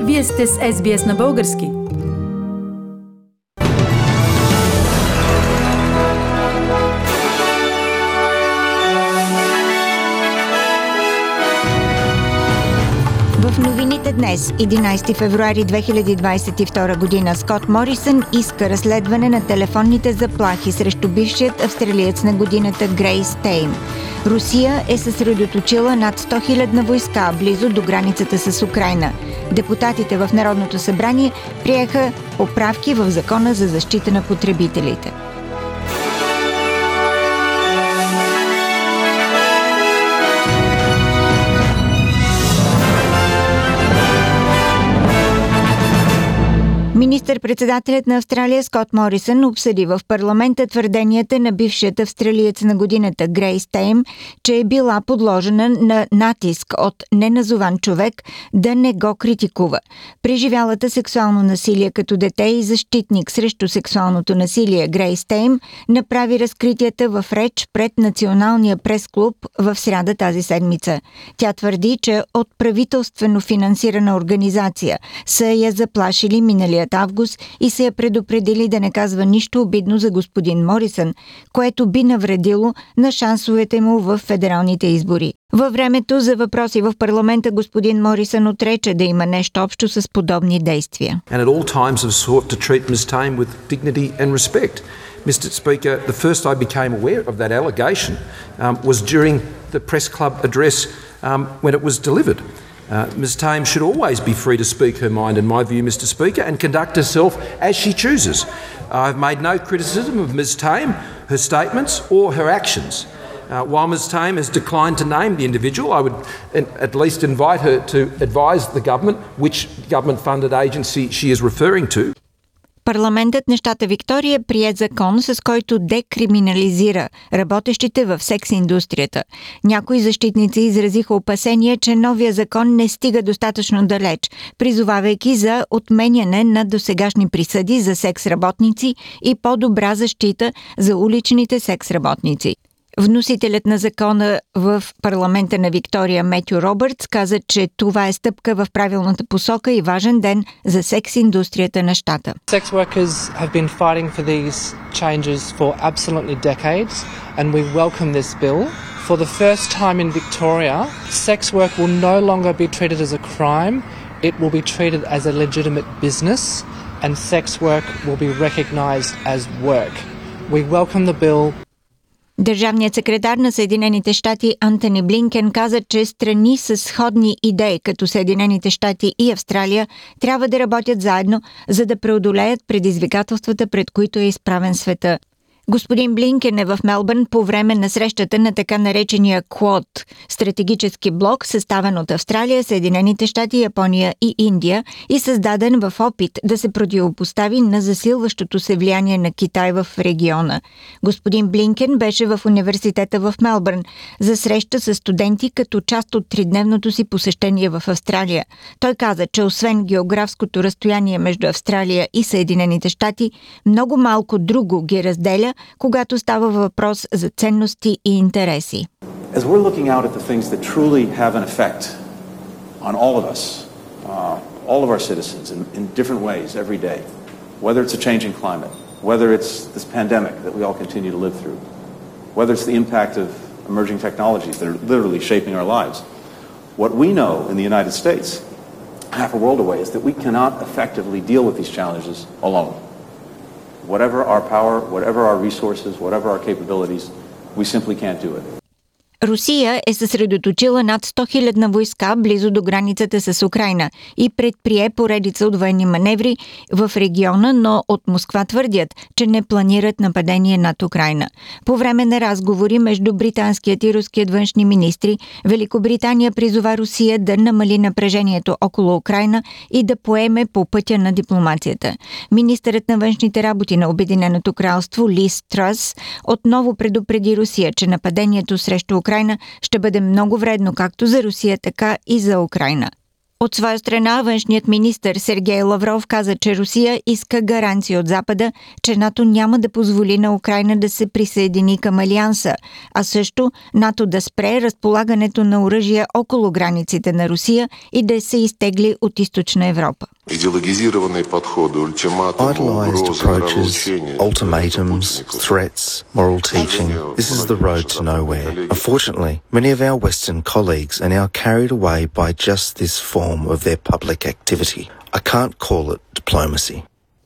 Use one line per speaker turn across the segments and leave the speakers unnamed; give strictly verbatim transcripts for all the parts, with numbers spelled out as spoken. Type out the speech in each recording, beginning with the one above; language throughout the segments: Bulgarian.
Вие сте с Ес Би Ес на български.
В новините днес, единайсети февруари две хиляди двайсет и втора година, Скот Морисън иска разследване на телефонните заплахи срещу бившият австралиец на годината Грейс Тейм. Русия е съсредоточила над сто хиляди войска близо до границата с Украйна. Депутатите в Народното събрание приеха поправки в Закона за защита на потребителите. Министър-председателят на Австралия Скот Морисън обсъди в парламента твърденията на бившият австралиец на годината Грейс Тейм, че е била подложена на натиск от неназован човек да не го критикува. Преживялата сексуално насилие като дете и защитник срещу сексуалното насилие Грейс Тейм направи разкритията в реч пред Националния прес-клуб в сряда тази седмица. Тя твърди, че от правителствено финансирана организация са я заплашили миналия август и се е предупредили да не казва нищо обидно за господин Морисън, което би навредило на шансовете му в федералните избори. Във времето за въпроси в парламента господин Морисън отрече да има нещо общо с подобни действия.
And at all times have sought to treat Miz Tame with dignity and respect. Mister Speaker, the first I became aware of that allegation um, was during the press club address um, when it was delivered. Uh, Miz Tame should always be free to speak her mind, in my view, Mister Speaker, and conduct herself as she chooses. I've made no criticism of Miz Tame, her statements or her actions. Uh, while Miz Tame has declined to name the individual, I would at least invite her to advise the government which government-funded agency she is referring to.
Парламентът на щата Виктория прие закон, с който декриминализира работещите в секс-индустрията. Някои защитници изразиха опасения, че новия закон не стига достатъчно далеч, призовавайки за отменяне на досегашни присъди за секс-работници и по-добра защита за уличните секс-работници. Вносителят на закона в парламента на Виктория Метю Робъртс каза, че това е стъпка в правилната посока и важен ден за секс-индустрията на щата.
Sex workers have been fighting for these changes for absolutely decades, and we welcome this bill. For the first time in Victoria, sex work will no longer be treated as a crime. It will be treated as a legitimate business, and sex work will be recognised as work. We welcome the bill.
Държавният секретар на Съединените щати Антони Блинкен каза, че страни с сходни идеи като Съединените щати и Австралия трябва да работят заедно, за да преодолеят предизвикателствата, пред които е изправен света. Господин Блинкен е в Мелбърн по време на срещата на така наречения Quad – стратегически блок, съставен от Австралия, Съединените щати, Япония и Индия и създаден в опит да се противопостави на засилващото се влияние на Китай в региона. Господин Блинкен беше в университета в Мелбърн за среща с студенти като част от тридневното си посещение в Австралия. Той каза, че освен географското разстояние между Австралия и Съединените щати, много малко друго ги разделя, когато става въпрос за ценности и интереси.
As we're looking out at the things that truly have an effect on all of us, uh, all of our citizens in, in different ways every day, whether it's a changing climate, whether it's this pandemic that we all continue to live through, whether it's the impact of emerging technologies that are literally shaping our lives. What we know in the United States, half a world away, is that we cannot effectively deal with these challenges alone. Whatever our power, whatever our resources, whatever our capabilities, we simply can't do it.
Русия е съсредоточила над сто хиляди войска близо до границата с Украйна и предприе поредица от военни маневри в региона, но от Москва твърдят, че не планират нападение над Украйна. По време на разговори между британският и руският външни министри, Великобритания призова Русия да намали напрежението около Украйна и да поеме по пътя на дипломацията. Министърът на външните работи на Обединеното кралство Лиз Тръс отново предупреди Русия, че нападението срещу Украйна ще бъде много вредно както за Русия, така и за Украйна. От своя страна, външният министър Сергей Лавров каза, че Русия иска гаранции от Запада, че НАТО няма да позволи на Украйна да се присъедини към Алианса, а също НАТО да спре разполагането на оръжия около границите на Русия и да се изтегли от Източна Европа.
Idealized approaches, ultimatums, threats, moral teaching. This is the road to nowhere. Unfortunately, many of our Western colleagues are now carried away by just this form of their public activity. I can't call it diplomacy.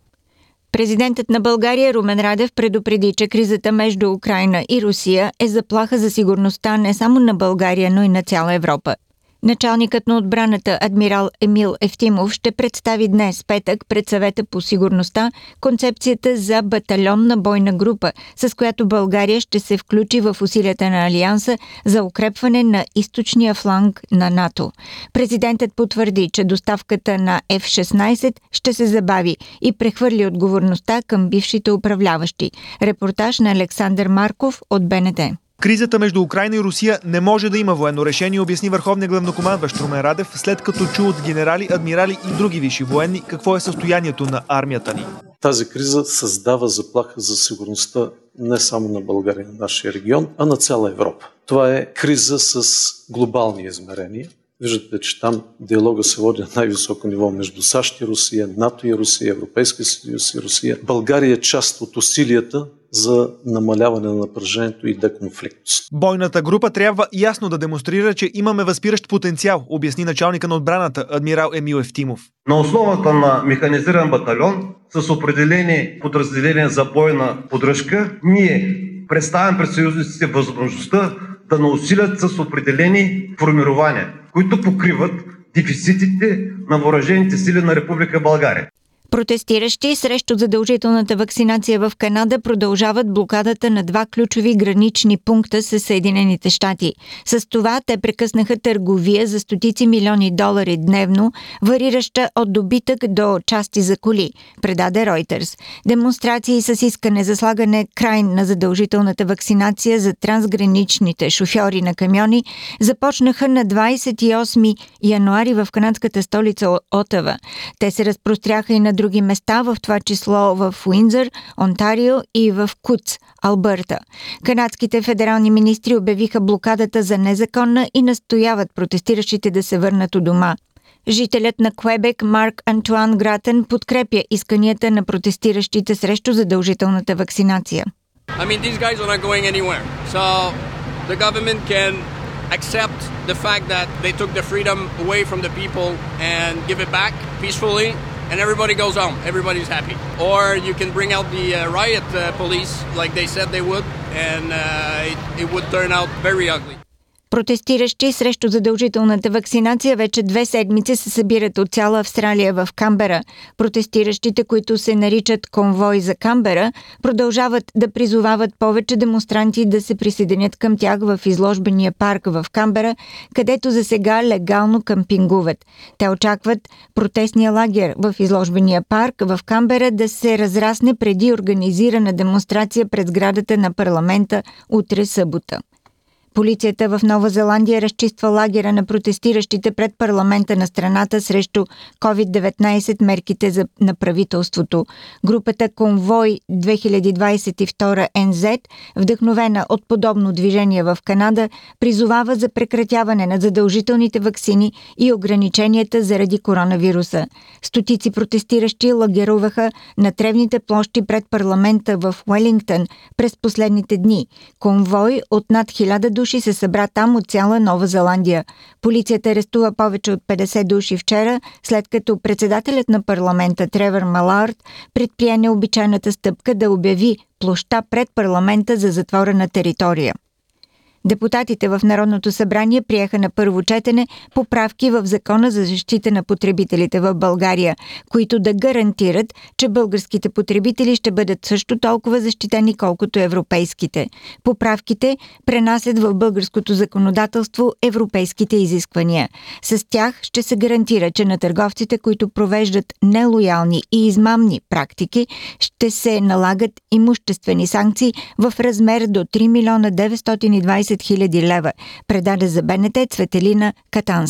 Президентът на България Румен Радев предупреди, че кризата между Украйна и Русия е заплаха за сигурността не само на България, но и на цяла Европа. Началникът на отбраната адмирал Емил Ефтимов ще представи днес, петък, пред Съвета по сигурността концепцията за батальонна бойна група, с която България ще се включи в усилията на Алианса за укрепване на източния фланг на НАТО. Президентът потвърди, че доставката на Еф шестнайсет ще се забави и прехвърли отговорността към бившите управляващи. Репортаж на Александър Марков от Б Н Т.
Кризата между Украйна и Русия не може да има военно решение, обясни върховният главнокомандващ Румен Радев, след като чу от генерали, адмирали и други висши военни какво е състоянието на армията ни.
Тази криза създава заплаха за сигурността не само на България, на нашия регион, а на цяла Европа. Това е криза с глобални измерения. Виждате, че там диалога се води на най-високо ниво между САЩ и Русия, НАТО и Русия, Европейския съюз и Русия. България е част от усилията за намаляване на напрежението и деконфликтност.
Бойната група трябва ясно да демонстрира, че имаме възпиращ потенциал, обясни началника на отбраната адмирал Емил Ефтимов.
На основата на механизиран батальон с определени подразделения за бойна поддръжка, ние представяме пред съюзниците възможността да наусилят с определени формирования, които покриват дефицитите на въоръжените сили на Република България.
Протестиращи срещу задължителната вакцинация в Канада продължават блокадата на два ключови гранични пункта с Съединените щати. С това те прекъснаха търговия за стотици милиони долари дневно, варираща от добитък до части за коли, предаде Reuters. Демонстрации с искане за слагане край на задължителната вакцинация за трансграничните шофьори на камиони започнаха на двадесет и осми януари в канадската столица Отава. Те се разпростряха и на други места, в това число в Уиндзър, Онтарио и в Куц, Албърта. Канадските федерални министри обявиха блокадата за незаконна и настояват протестиращите да се върнат у дома. Жителят на Квебек Марк Антуан Гратен подкрепя исканията на протестиращите срещу задължителната вакцинация.
I mean, these guys are not going anywhere. So the government can accept the fact that they took the freedom away from the people and give it back peacefully. And everybody goes home. Everybody's happy. Or you can bring out the uh, riot uh, police like they said they would, and uh, it, it would turn out very ugly.
Протестиращи срещу задължителната вакцинация вече две седмици се събират от цяла Австралия в Камбера. Протестиращите, които се наричат Конвой за Камбера, продължават да призовават повече демонстранти да се присъединят към тях в изложбения парк в Камбера, където за сега легално къмпингуват. Те очакват протестния лагер в изложбения парк в Камбера да се разрасне преди организирана демонстрация пред сградата на парламента утре събота. Полицията в Нова Зеландия разчиства лагера на протестиращите пред парламента на страната срещу ковид деветнайсет мерките за, на правителството. Групата Конвой две хиляди двадесет и втора Ен Зет, вдъхновена от подобно движение в Канада, призовава за прекратяване на задължителните ваксини и ограниченията заради коронавируса. Стотици протестиращи лагеруваха на тревните площи пред парламента в Уелингтън през последните дни. Конвой от над хиляда души се събра там от цяла Нова Зеландия. Полицията арестува повече от петдесет души вчера, след като председателят на парламента Тревър Малард предприе необичайната стъпка да обяви площа пред парламента за затворена територия. Депутатите в Народното събрание приеха на първо четене поправки в Закона за защита на потребителите в България, които да гарантират, че българските потребители ще бъдат също толкова защитени, колкото европейските. Поправките пренасят в българското законодателство европейските изисквания. С тях ще се гарантира, че на търговците, които провеждат нелоялни и измамни практики, ще се налагат имуществени санкции в размер до три милиона деветстотин и двадесет хиляди лева, предаде за Б Н Т Цветелина Катанска.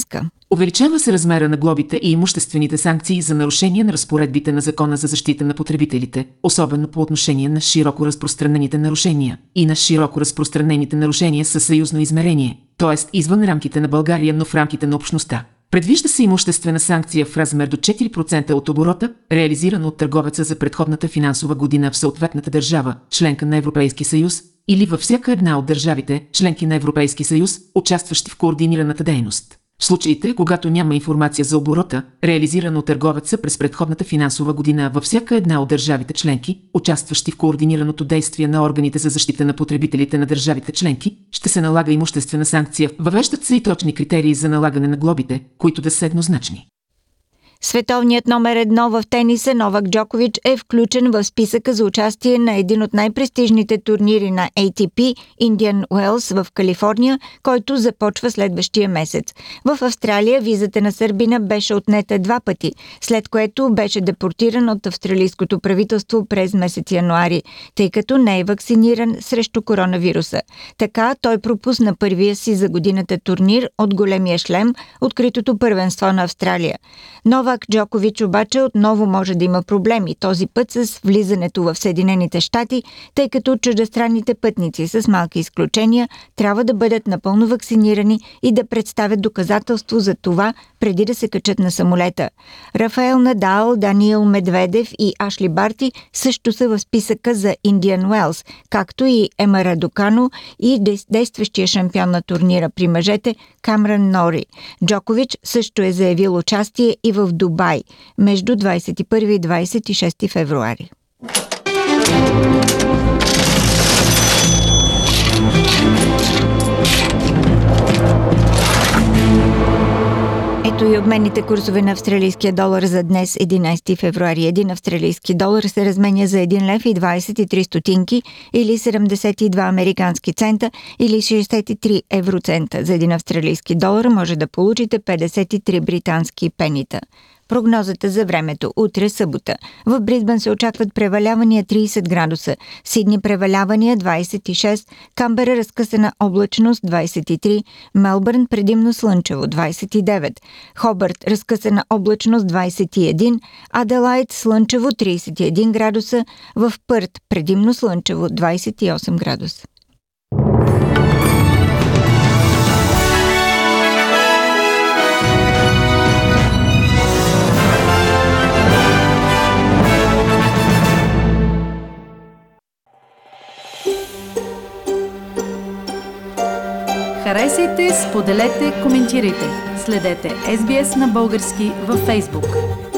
Увеличава се размера на глобите и имуществените санкции за нарушение на разпоредбите на Закона за защита на потребителите, особено по отношение на широко разпространените нарушения и на широко разпространените нарушения със съюзно измерение, т.е. извън рамките на България, но в рамките на общността. Предвижда се имуществена санкция в размер до четири процента от оборота, реализиран от търговеца за предходната финансова година в съответната държава, членка на Европейски съюз, или във всяка една от държавите, членки на Европейски съюз, участващи в координираната дейност. В случаите, когато няма информация за оборота, реализиран от търговеца през предходната финансова година във всяка една от държавите членки, участващи в координираното действие на органите за защита на потребителите на държавите членки, ще се налага имуществена санкция. Въвеждат се и точни критерии за налагане на глобите, които да са еднозначни.
Световният номер едно в тениса Новак Джокович е включен в списъка за участие на един от най-престижните турнири на Ей Ти Пи Indian Wells в Калифорния, който започва следващия месец. В Австралия визата на сърбина беше отнета два пъти, след което беше депортиран от австралийското правителство през месец януари, тъй като не е вакциниран срещу коронавируса. Така той пропусна първия си за годината турнир от големия шлем, откритото първенство на Австралия. Новак Джокович обаче отново може да има проблеми, този път с влизането в Съединените щати, тъй като чуждестранните пътници с малки изключения трябва да бъдат напълно вакцинирани и да представят доказателство за това преди да се качат на самолета. Рафаел Надал, Даниил Медведев и Ашли Барти също са в списъка за Indian Wells, както и Ема Радукано и действащия шампион на турнира при мъжете Камран Нори. Джокович също е заявил участие и в Дубай между двадесет и първи и двадесет и шести февруари. Ето и обменните курсове на австралийския долар за днес, единадесети февруари. Един австралийски долар се разменя за един лев и двадесет и три стотинки или седемдесет и два американски цента или шестдесет и три евроцента. За един австралийски долар може да получите петдесет и три британски пенита. Прогнозата за времето. Утре събота. В Бризбън се очакват превалявания тридесет градуса, Сидни превалявания двадесет и шест, Камбера разкъсана облачност двадесет и три, Мелбърн предимно слънчево двадесет и девет, Хобърт разкъсана облачност двадесет и един, Аделайд слънчево тридесет и един градуса, в Пърт предимно слънчево двадесет и осем градуса.
Харесайте, споделете, коментирайте. Следете Ес Би Ес на български във Фейсбук.